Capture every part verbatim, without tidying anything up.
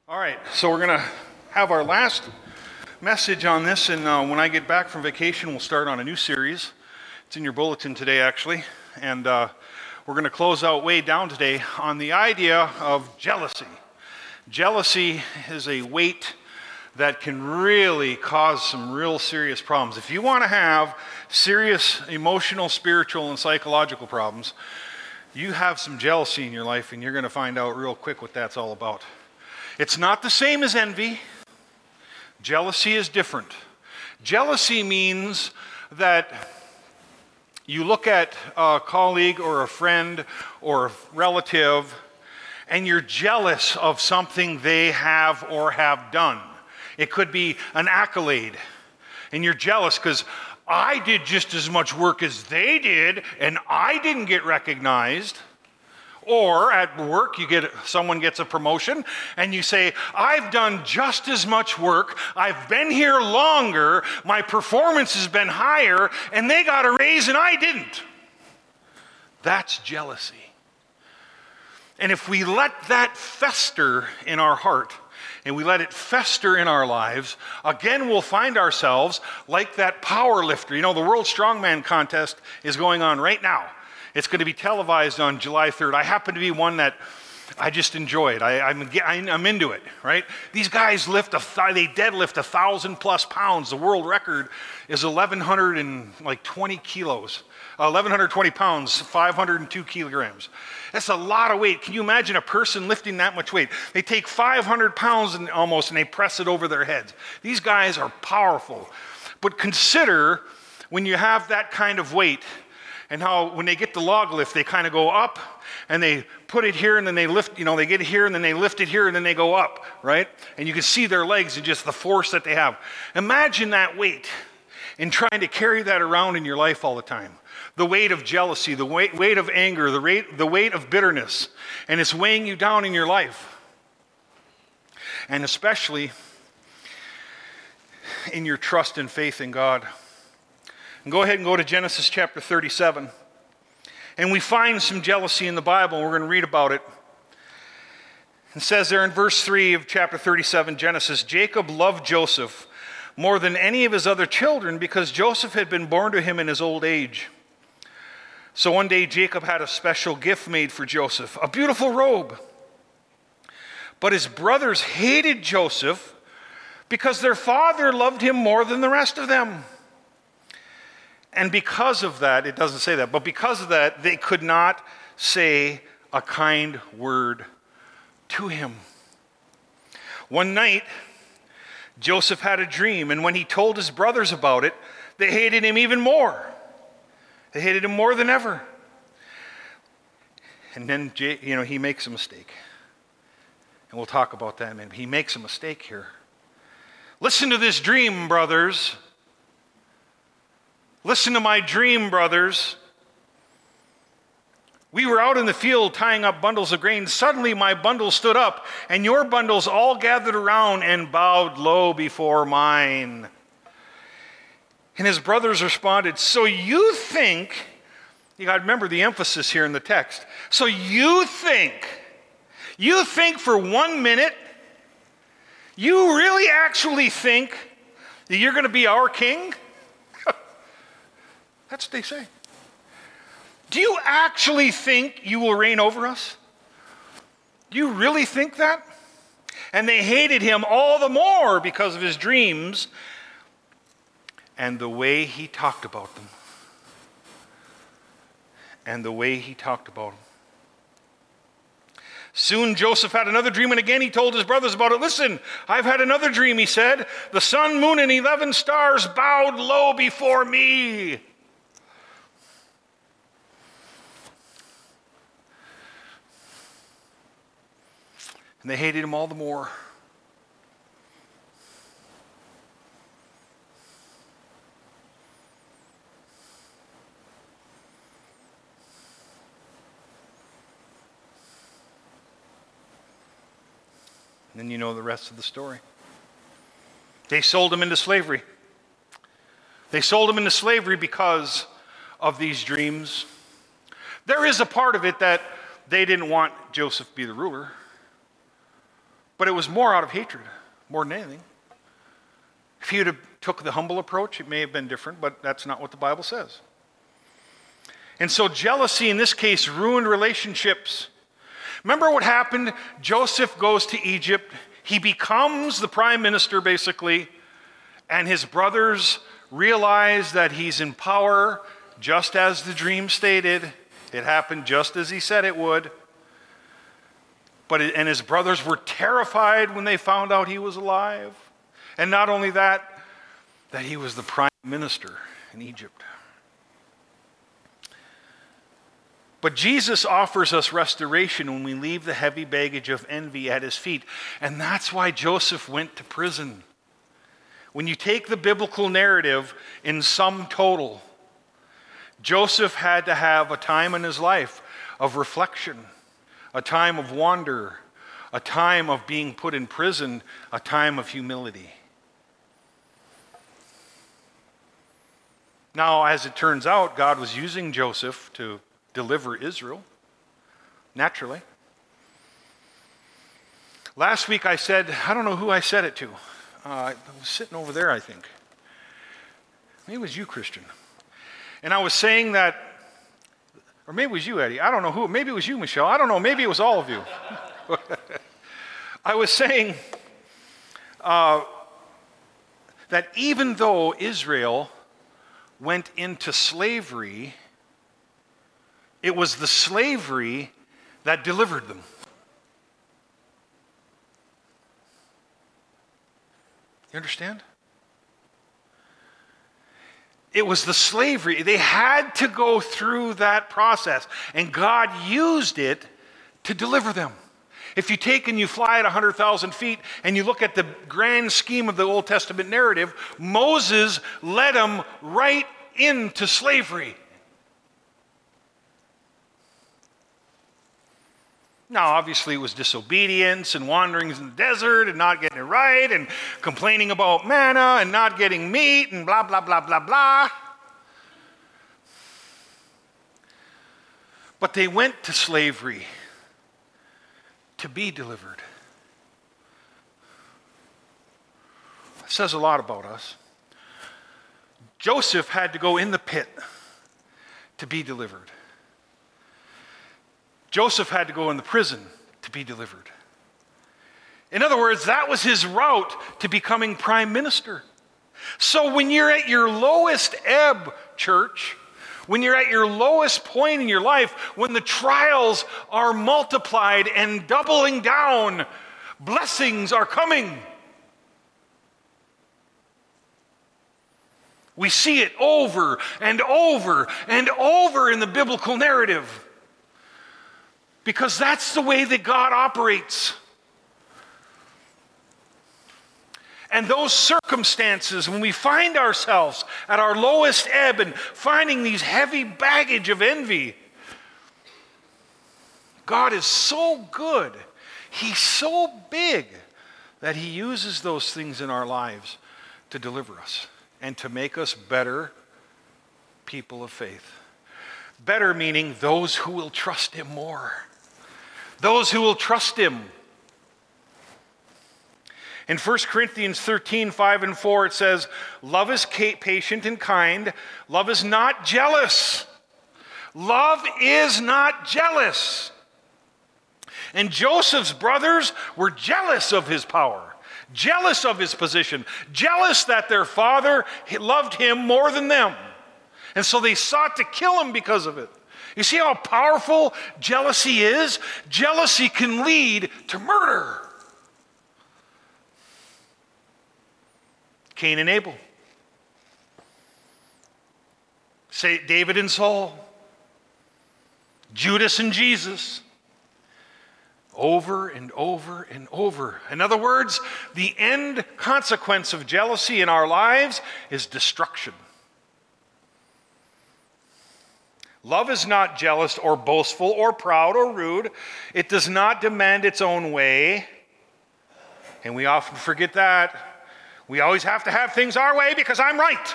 All right, so we're going to have our last message on this, and uh, when I get back from vacation, we'll start on a new series. It's in your bulletin today, actually, and uh, we're going to close out way down today on the idea of jealousy. Jealousy is a weight that can really cause some real serious problems. If you want to have serious emotional, spiritual, and psychological problems, you have some jealousy in your life, and you're going to find out real quick what that's all about. It's not the same as envy. Jealousy is different. Jealousy means that you look at a colleague or a friend or a relative and you're jealous of something they have or have done. It could be an accolade, and you're jealous because I did just as much work as they did and I didn't get recognized. Or at work, you get someone gets a promotion, and you say, I've done just as much work, I've been here longer, my performance has been higher, and they got a raise and I didn't. That's jealousy. And if we let that fester in our heart, and we let it fester in our lives, again we'll find ourselves like that power lifter. You know, the World Strongman Contest is going on right now. It's going to be televised on July third. I happen to be one that I just enjoy it. I, I'm, I'm into it, right? These guys lift, a th- they deadlift a thousand plus pounds. The world record is eleven twenty kilos. Uh, eleven twenty pounds, five hundred two kilograms. That's a lot of weight. Can you imagine a person lifting that much weight? They take five hundred pounds and almost and they press it over their heads. These guys are powerful. But consider when you have that kind of weight, and how when they get the log lift, they kind of go up and they put it here and then they lift, you know, they get it here and then they lift it here and then they go up, right? And you can see their legs and just the force that they have. Imagine that weight and trying to carry that around in your life all the time. The weight of jealousy, the weight, weight of anger, the weight, the weight of bitterness, and it's weighing you down in your life. And especially in your trust and faith in God. And go ahead and go to Genesis chapter thirty-seven. And we find some jealousy in the Bible, and we're going to read about it. It says there in verse three of chapter thirty-seven, Genesis, Jacob loved Joseph more than any of his other children because Joseph had been born to him in his old age. So one day Jacob had a special gift made for Joseph, a beautiful robe. But his brothers hated Joseph because their father loved him more than the rest of them. And because of that, it doesn't say that, but because of that, they could not say a kind word to him. One night, Joseph had a dream, and when he told his brothers about it, they hated him even more. They hated him more than ever. And then, you know, he makes a mistake. And we'll talk about that in a minute. He makes a mistake here. Listen to this dream, brothers. Listen to my dream, brothers. We were out in the field tying up bundles of grain. Suddenly my bundle stood up, and your bundles all gathered around and bowed low before mine. And his brothers responded, so you think, you got to remember the emphasis here in the text. So you think, you think for one minute, you really actually think that you're going to be our king? That's what they say. Do you actually think you will reign over us? Do you really think that? And they hated him all the more because of his dreams and the way he talked about them. And the way he talked about them. Soon Joseph had another dream, and again he told his brothers about it. Listen, I've had another dream, he said. The sun, moon, and eleven stars bowed low before me. And they hated him all the more. And then you know the rest of the story. They sold him into slavery. They sold him into slavery because of these dreams. There is a part of it that they didn't want Joseph to be the ruler. But it was more out of hatred, more than anything. If he would have took the humble approach, it may have been different, but that's not what the Bible says. And so jealousy in this case ruined relationships. Remember what happened? Joseph goes to Egypt. He becomes the prime minister, basically, and his brothers realize that he's in power, just as the dream stated. It happened just as he said it would. But it, and his brothers were terrified when they found out he was alive. And not only that, that he was the prime minister in Egypt. But Jesus offers us restoration when we leave the heavy baggage of envy at his feet. And that's why Joseph went to prison. When you take the biblical narrative in sum total, Joseph had to have a time in his life of reflection, a time of wonder, a time of being put in prison, a time of humility. Now, as it turns out, God was using Joseph to deliver Israel, naturally. Last week I said, I don't know who I said it to. Uh, I was sitting over there, I think. Maybe it was you, Christian. And I was saying that, or maybe it was you, Eddie. I don't know who. Maybe it was you, Michelle. I don't know. Maybe it was all of you. I was saying uh, that even though Israel went into slavery, it was the slavery that delivered them. You understand? It was the slavery. They had to go through that process, and God used it to deliver them. If you take and you fly at one hundred thousand feet and you look at the grand scheme of the Old Testament narrative, Moses led them right into slavery. Now, obviously, it was disobedience and wanderings in the desert and not getting it right and complaining about manna and not getting meat and blah, blah, blah, blah, blah. But they went to slavery to be delivered. It says a lot about us. Joseph had to go in the pit to be delivered. Joseph had to go in the prison to be delivered. In other words, that was his route to becoming prime minister. So when you're at your lowest ebb, church, when you're at your lowest point in your life, when the trials are multiplied and doubling down, blessings are coming. We see it over and over and over in the biblical narrative. Because that's the way that God operates. And those circumstances, when we find ourselves at our lowest ebb and finding these heavy baggage of envy, God is so good. He's so big that he uses those things in our lives to deliver us and to make us better people of faith. Better meaning those who will trust him more. Those who will trust him. In First Corinthians thirteen, five and four, it says, love is patient and kind. Love is not jealous. Love is not jealous. And Joseph's brothers were jealous of his power, jealous of his position, jealous that their father loved him more than them. And so they sought to kill him because of it. You see how powerful jealousy is? Jealousy can lead to murder. Cain and Abel. Say David and Saul. Judas and Jesus. Over and over and over. In other words, the end consequence of jealousy in our lives is destruction. Love is not jealous or boastful or proud or rude. It does not demand its own way. And we often forget that. We always have to have things our way because I'm right.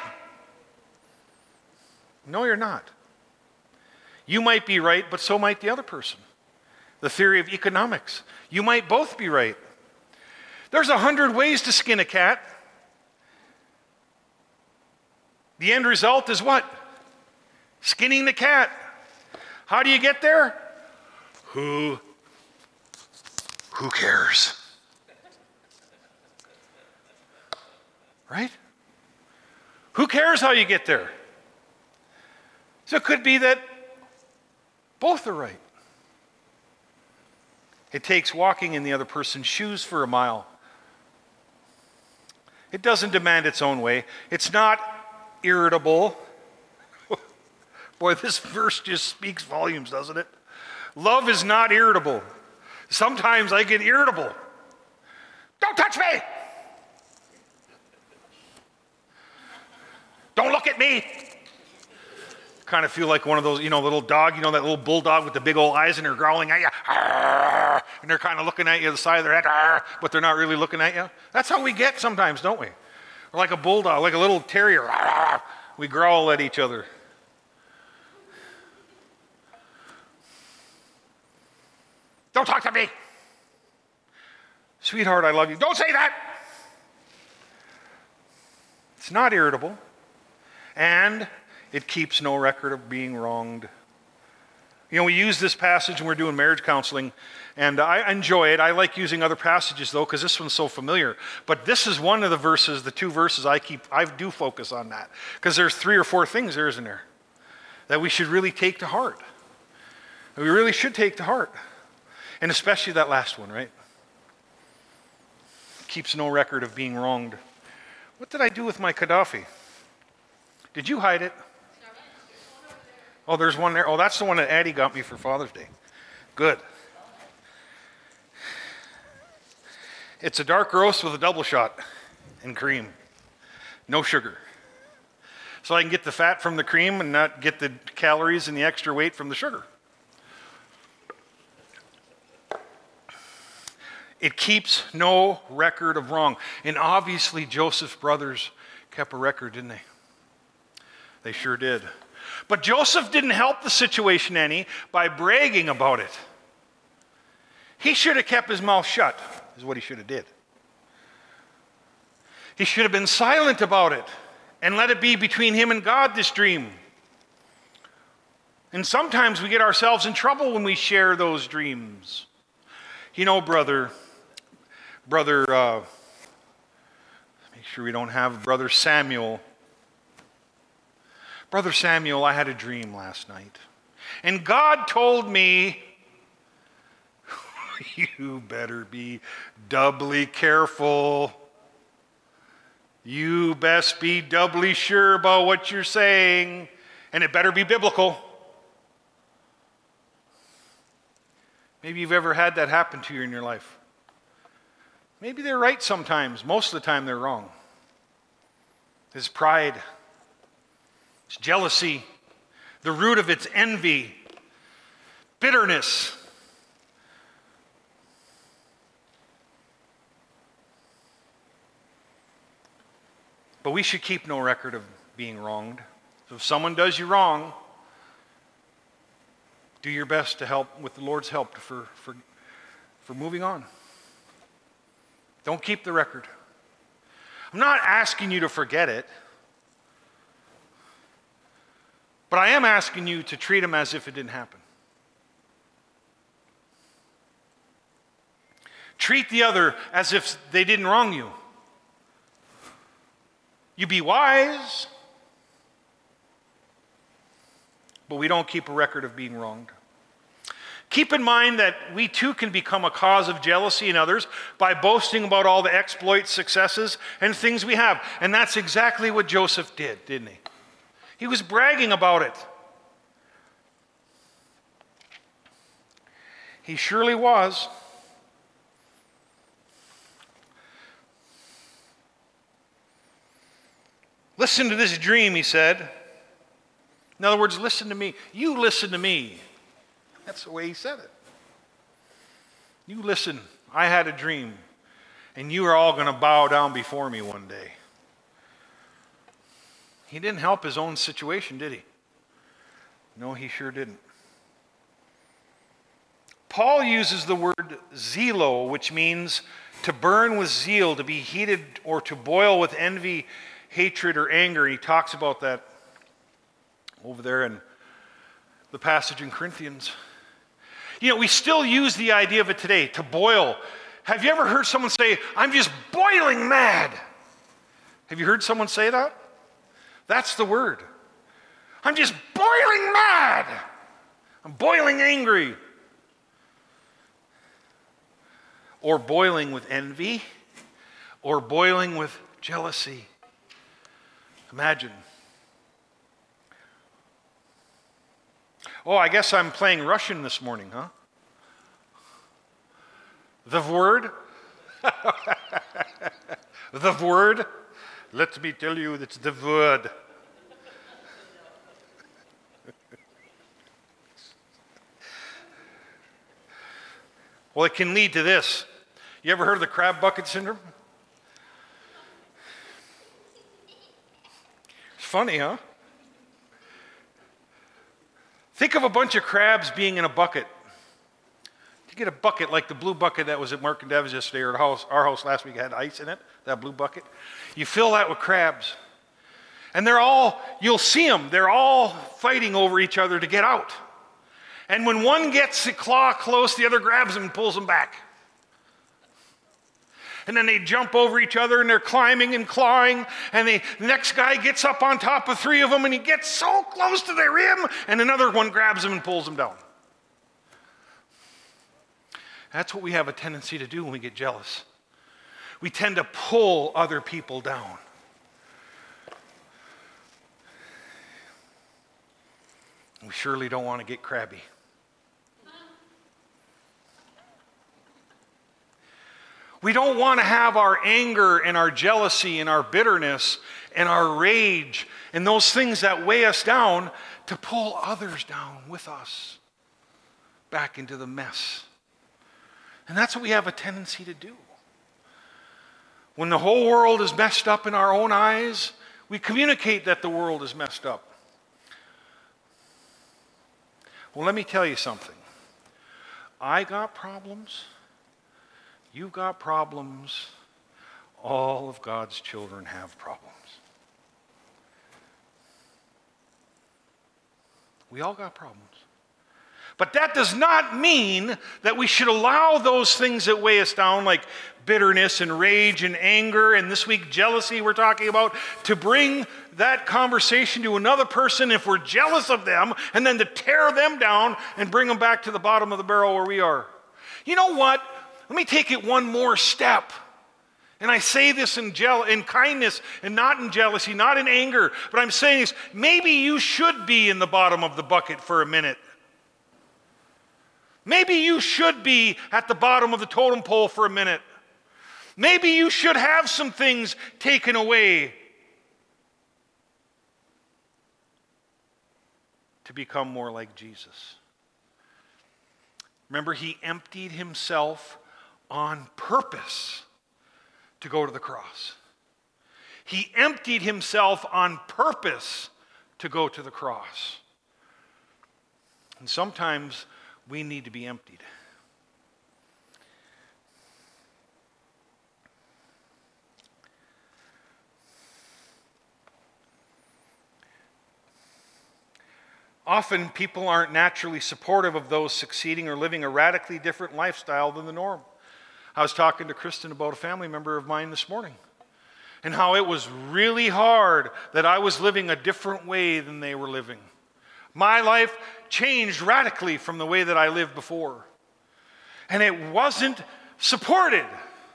No, you're not. You might be right, but so might the other person. The theory of economics. You might both be right. There's a hundred ways to skin a cat. The end result is what? Skinning the cat. How do you get there? Who, who cares? Right? Who cares how you get there? So it could be that both are right. It takes walking in the other person's shoes for a mile. It doesn't demand its own way. It's not irritable. Boy, this verse just speaks volumes, doesn't it? Love is not irritable. Sometimes I get irritable. Don't touch me! Don't look at me! Kind of feel like one of those, you know, little dog, you know, that little bulldog with the big old eyes and they're growling at you. Arr, and they're kind of looking at you the side of their head, arr, but they're not really looking at you. That's how we get sometimes, don't we? Or like a bulldog, like a little terrier. Arr, we growl at each other. Don't talk to me. Sweetheart, I love you. Don't say that. It's not irritable. And it keeps no record of being wronged. You know, we use this passage when we're doing marriage counseling, and I enjoy it. I like using other passages, though, because this one's so familiar. But this is one of the verses, the two verses I keep, I do focus on that. Because there's three or four things there, isn't there, that we should really take to heart. We really should take to heart. And especially that last one, right? Keeps no record of being wronged. What did I do with my Gaddafi? Did you hide it? Oh, there's one there. Oh, that's the one that Addie got me for Father's Day. Good. It's a dark roast with a double shot and cream. No sugar. So I can get the fat from the cream and not get the calories and the extra weight from the sugar. It keeps no record of wrong. And obviously Joseph's brothers kept a record, didn't they? They sure did. But Joseph didn't help the situation any by bragging about it. He should have kept his mouth shut, is what he should have did. He should have been silent about it and let it be between him and God, this dream. And sometimes we get ourselves in trouble when we share those dreams. You know, brother, brother, uh, make sure we don't have brother Samuel. Brother Samuel, I had a dream last night. And God told me, you better be doubly careful. You best be doubly sure about what you're saying. And it better be biblical. Maybe you've ever had that happen to you in your life. Maybe they're right sometimes. Most of the time they're wrong. It's pride. It's jealousy. The root of it's envy. Bitterness. But we should keep no record of being wronged. So if someone does you wrong, do your best to help, with the Lord's help, for, for, for moving on. Don't keep the record. I'm not asking you to forget it, but I am asking you to treat them as if it didn't happen. Treat the other as if they didn't wrong you. You be wise, but we don't keep a record of being wronged. Keep in mind that we too can become a cause of jealousy in others by boasting about all the exploits, successes, and things we have. And that's exactly what Joseph did, didn't he? He was bragging about it. He surely was. Listen to this dream, he said. In other words, listen to me. You listen to me. That's the way he said it. You listen. I had a dream, and you are all going to bow down before me one day. He didn't help his own situation, did he? No, he sure didn't. Paul uses the word zelo, which means to burn with zeal, to be heated, or to boil with envy, hatred, or anger. He talks about that over there in the passage in Corinthians. You know, we still use the idea of it today, to boil. Have you ever heard someone say, I'm just boiling mad? Have you heard someone say that? That's the word. I'm just boiling mad. I'm boiling angry. Or boiling with envy, or boiling with jealousy. Imagine. Oh, I guess I'm playing Russian this morning, huh? The word? The word? Let me tell you, it's the word. Well, it can lead to this. You ever heard of the crab bucket syndrome? It's funny, huh? Think of a bunch of crabs being in a bucket. You get a bucket like the blue bucket that was at Mark and Dev's yesterday, or at house, our house last week had ice in it, that blue bucket. You fill that with crabs. And they're all, you'll see them, they're all fighting over each other to get out. And when one gets a claw close, the other grabs them and pulls them back. And then they jump over each other and they're climbing and clawing. And the next guy gets up on top of three of them and he gets so close to the rim and another one grabs him and pulls him down. That's what we have a tendency to do when we get jealous. We tend to pull other people down. We surely don't want to get crabby. We don't want to have our anger and our jealousy and our bitterness and our rage and those things that weigh us down to pull others down with us back into the mess. And that's what we have a tendency to do. When the whole world is messed up in our own eyes, we communicate that the world is messed up. Well, let me tell you something. I got problems. You've got problems. All of God's children have problems. We all got problems. But that does not mean that we should allow those things that weigh us down, like bitterness and rage and anger, and this week jealousy we're talking about, to bring that conversation to another person if we're jealous of them, and then to tear them down and bring them back to the bottom of the barrel where we are. You know what? Let me take it one more step. And I say this in, gel- in kindness and not in jealousy, not in anger, but I'm saying this, maybe you should be in the bottom of the bucket for a minute. Maybe you should be at the bottom of the totem pole for a minute. Maybe you should have some things taken away to become more like Jesus. Remember, he emptied himself on purpose to go to the cross. He emptied himself on purpose to go to the cross. And sometimes we need to be emptied. Often people aren't naturally supportive of those succeeding or living a radically different lifestyle than the norm. I was talking to Kristen about a family member of mine this morning and how it was really hard that I was living a different way than they were living. My life changed radically from the way that I lived before. And it wasn't supported.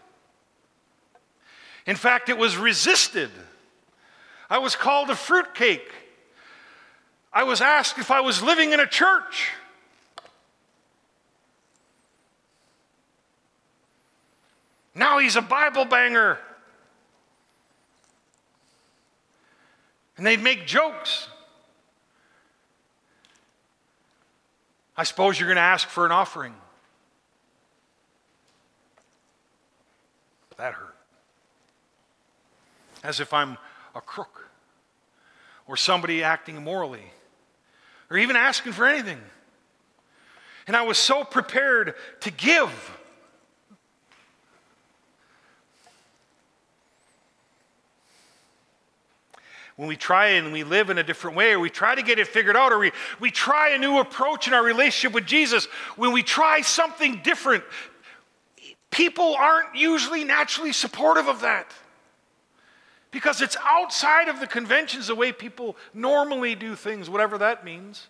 In fact, it was resisted. I was called a fruitcake. I was asked if I was living in a church. Now he's a Bible banger. And they'd make jokes. I suppose you're going to ask for an offering. That hurt. As if I'm a crook or somebody acting immorally or even asking for anything. And I was so prepared to give. when we try and we live in a different way, or we try to get it figured out, or we, we try a new approach in our relationship with Jesus, when we try something different, people aren't usually naturally supportive of that. Because it's outside of the conventions, the way people normally do things, whatever that means.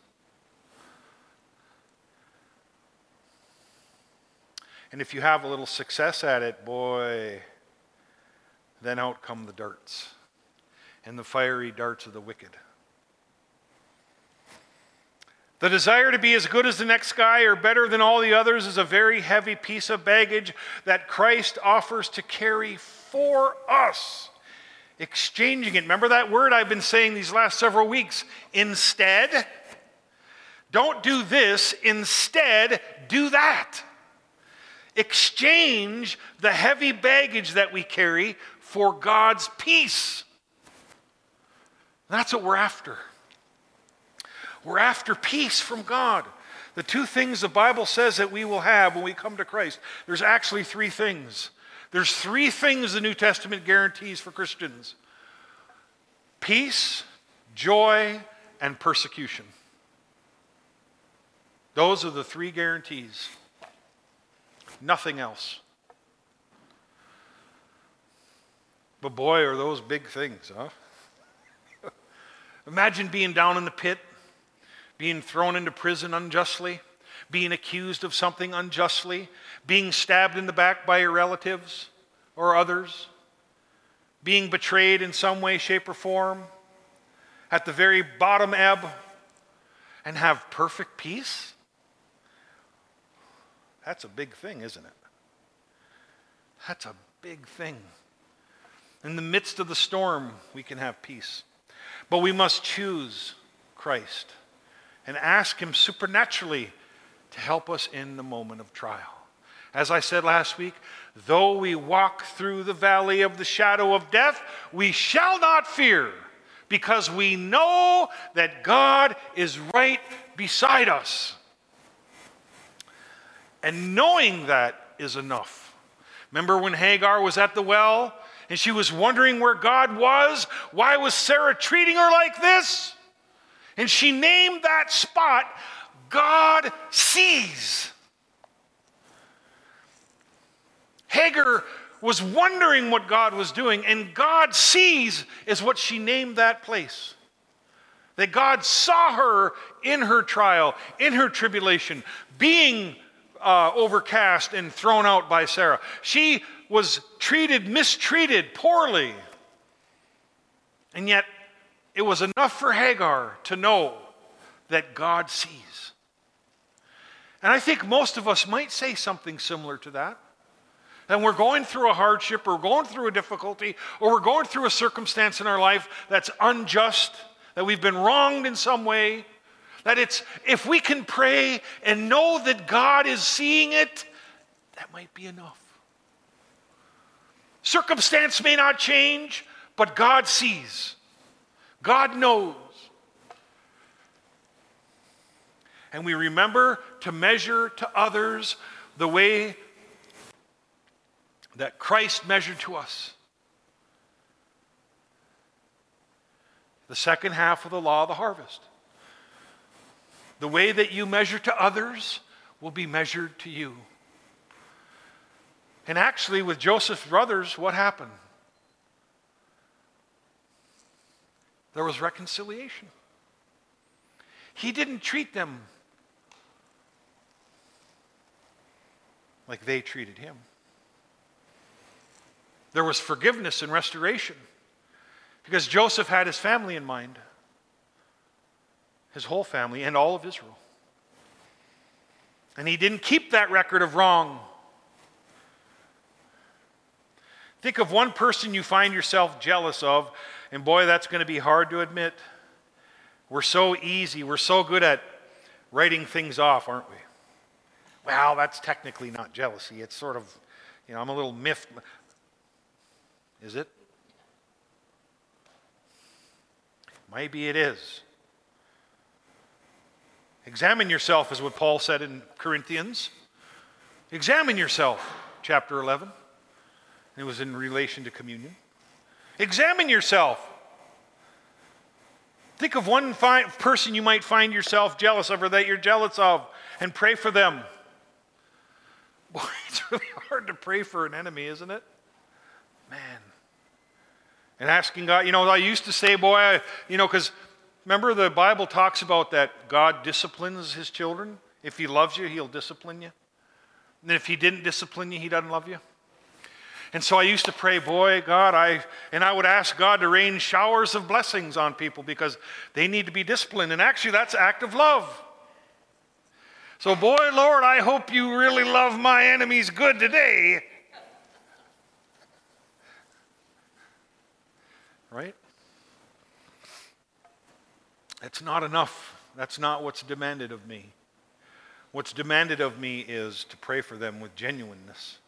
And if you have a little success at it, boy, then out come the darts and the fiery darts of the wicked. The desire to be as good as the next guy or better than all the others is a very heavy piece of baggage that Christ offers to carry for us. Exchanging it. Remember that word I've been saying these last several weeks? Instead. Don't do this. Instead, do that. Exchange the heavy baggage that we carry for God's peace. That's what we're after. We're after peace from God. The two things the Bible says that we will have when we come to Christ, there's actually three things. There's three things the New Testament guarantees for Christians: peace, joy, and persecution. Those are the three guarantees. Nothing else. But boy, are those big things, huh? Imagine being down in the pit, being thrown into prison unjustly, being accused of something unjustly, being stabbed in the back by your relatives or others, being betrayed in some way, shape, or form, at the very bottom ebb, and have perfect peace? That's a big thing, isn't it? That's a big thing. In the midst of the storm, we can have peace. But we must choose Christ and ask Him supernaturally to help us in the moment of trial. As I said last week, though we walk through the valley of the shadow of death, we shall not fear, because we know that God is right beside us. And knowing that is enough. Remember when Hagar was at the well and she was wondering where God was? Why was Sarah treating her like this? And she named that spot, God sees. Hagar was wondering what God was doing, and God sees is what she named that place. That God saw her in her trial, in her tribulation, being uh, overcast and thrown out by Sarah. She was treated, mistreated, poorly. And yet, it was enough for Hagar to know that God sees. And I think most of us might say something similar to that. And we're going through a hardship, or we're going through a difficulty, or we're going through a circumstance in our life that's unjust, that we've been wronged in some way, that it's, if we can pray and know that God is seeing it, that might be enough. Circumstance may not change, but God sees. God knows. And we remember to measure to others the way that Christ measured to us. The second half of the law of the harvest. The way that you measure to others will be measured to you. And actually, with Joseph's brothers, what happened? There was reconciliation. He didn't treat them like they treated him. There was forgiveness and restoration because Joseph had his family in mind, his whole family and all of Israel. And he didn't keep that record of wrong. Think of one person you find yourself jealous of, and boy, that's going to be hard to admit. We're so easy, we're so good at writing things off, aren't we? Well, that's technically not jealousy. It's sort of, you know, I'm a little miffed. Is it? Maybe it is. Examine yourself is what Paul said in Corinthians. Examine yourself, chapter eleven. It was in relation to communion. Examine yourself. Think of one fi- person you might find yourself jealous of or that you're jealous of, and pray for them. Boy, it's really hard to pray for an enemy, isn't it? Man. And asking God, you know, I used to say, boy, I, you know, because remember the Bible talks about that God disciplines his children. If he loves you, he'll discipline you. And if he didn't discipline you, he doesn't love you. And so I used to pray, boy, God, I, and I would ask God to rain showers of blessings on people because they need to be disciplined. And actually, that's act of love. So, boy, Lord, I hope you really love my enemies good today. Right? That's not enough. That's not what's demanded of me. What's demanded of me is to pray for them with genuineness.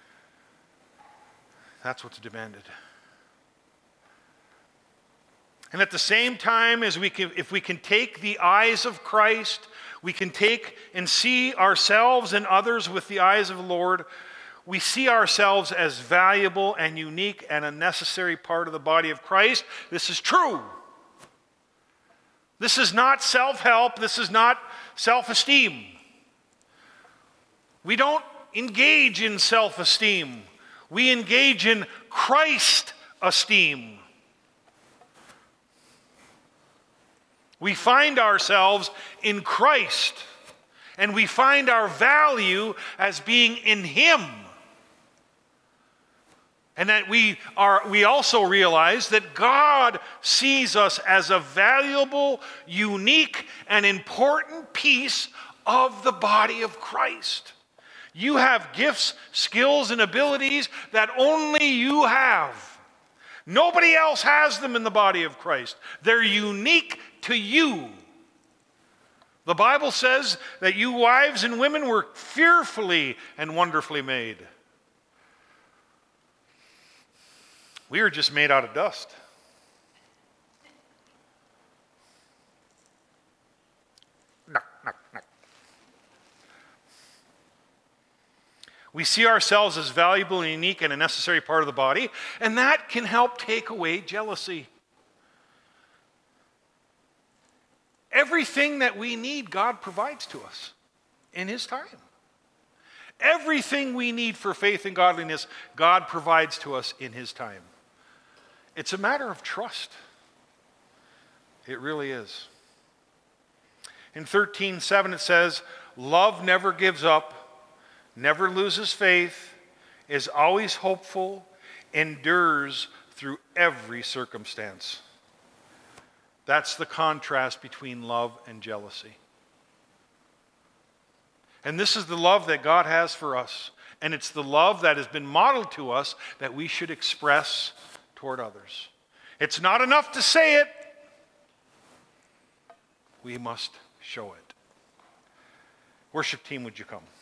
That's what's demanded. And at the same time, as we can, if we can take the eyes of Christ, we can take and see ourselves and others with the eyes of the Lord, we see ourselves as valuable and unique and a necessary part of the body of Christ. This is true. This is not self-help. This is not self-esteem. We don't engage in self-esteem. We engage in Christ esteem. We find ourselves in Christ, and we find our value as being in Him. And that we are we also realize that God sees us as a valuable, unique, and important piece of the body of Christ. You have gifts, skills, and abilities that only you have. Nobody else has them in the body of Christ. They're unique to you. The Bible says that you wives and women were fearfully and wonderfully made. We are just made out of dust. No, no, no. We see ourselves as valuable and unique and a necessary part of the body, and that can help take away jealousy. Everything that we need, God provides to us in His time. Everything we need for faith and godliness, God provides to us in His time. It's a matter of trust. It really is. In thirteen seven it says, love never gives up, never loses faith, is always hopeful, endures through every circumstance. That's the contrast between love and jealousy. And this is the love that God has for us. And it's the love that has been modeled to us that we should express toward others. It's not enough to say it. We must show it. Worship team, would you come?